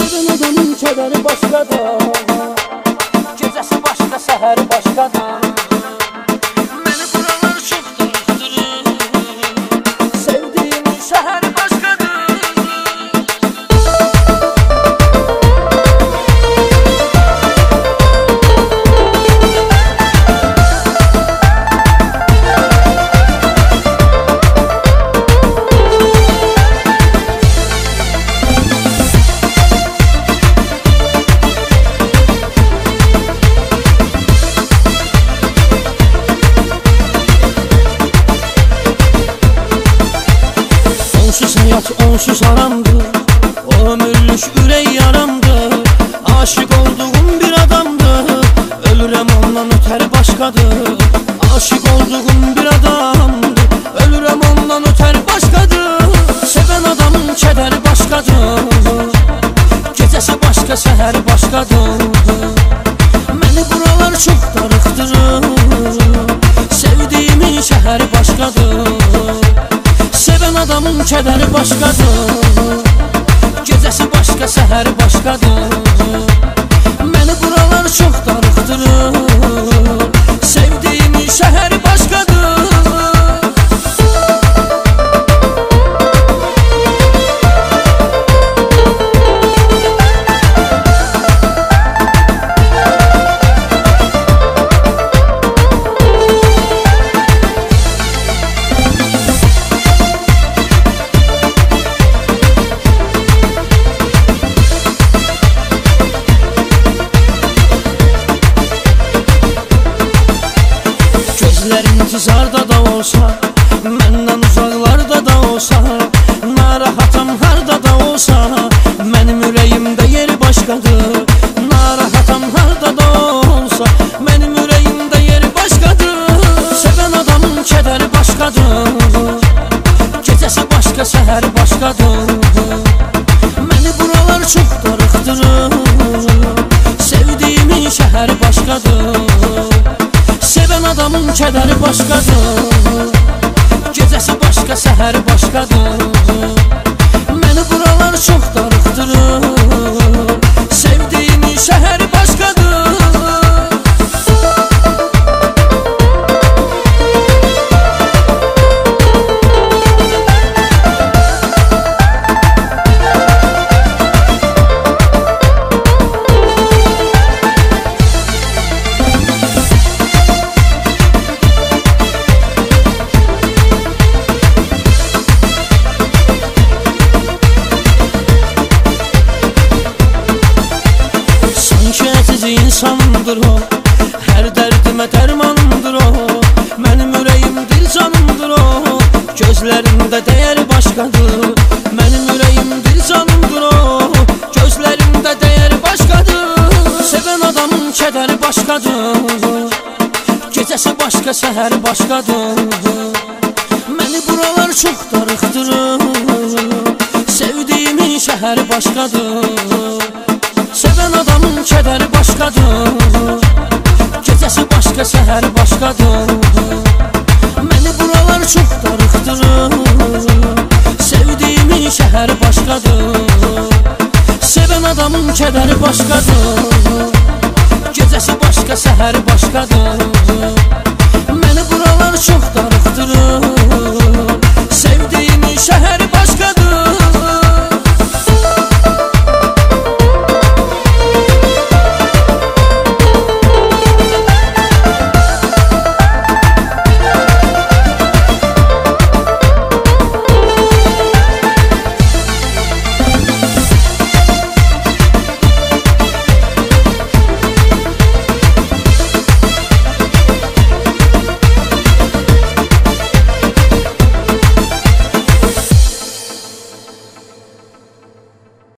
Seven adamın kədəri başqadır, gecəsi başqa, səhəri başqadır. Məni buralar çox darıxdırır, sevdiğimin şəhəri başqadır. Onsuz həyat, onsuz haramdır, o ömürlük ürək yaramdır. Aşık olduğum bir adamdır, ölürəm ondan ötəri başqadır. Aşık olduğum bir adamdır, ölürəm ondan ötəri başqadır. Sevən adamın kədəri başqadır, gecəsi başqa, səhəri başqadır. Məni buralar çox darıxdırır, sevdiğimin şəhəri başqadır. Sevən adamın kədəri başqadır, gecəsi başqa, səhəri başqadır. Məni buralar çox darıxdırır, sevdiğimin şəhəri başqadır. Gözlər intizarda da olsa, məndən uzaqlarda da olsa, narahatam harda da olsa, mənim ürəyimdə yeri başqadır. Narahatam harda da olsa, mənim ürəyimdə yeri başqadır. Sevən adamın kədəri başqadır, gecəsi başqa, səhəri başqadır. Məni buralar çox darıxdırır, sevdiğimin şəhəri başqadır. Sevən adamın kədəri başqadır, gecəsi başqa, səhəri başqadır. Məni buralar çox darıxdırır, sevdiğimin şəhəri başqadır. İnsandır o, hər dərdimə dərmandır o. Mənim ürəyim dil canımdır o, gözlərində dəyəri başqadır. Mənim ürəyim dil canımdır o, gözlərində dəyəri başqadır. Sevən adamın kədəri başqadır, gecəsi başqa, səhəri başqadır. Məni buralar çox darıxdırır, sevdiğimin şəhəri başqadır. Sevən adamın kədəri başqadır, gecəsi başqa, səhəri başqadır. Məni buralar çox darıxdırır, sevdiğimin şəhəri başqadır. Sevən adamın kədəri başqadır, gecəsi başqa, səhəri başqadır. Məni buralar çox darıxdırır, sevdiğimin şəhəri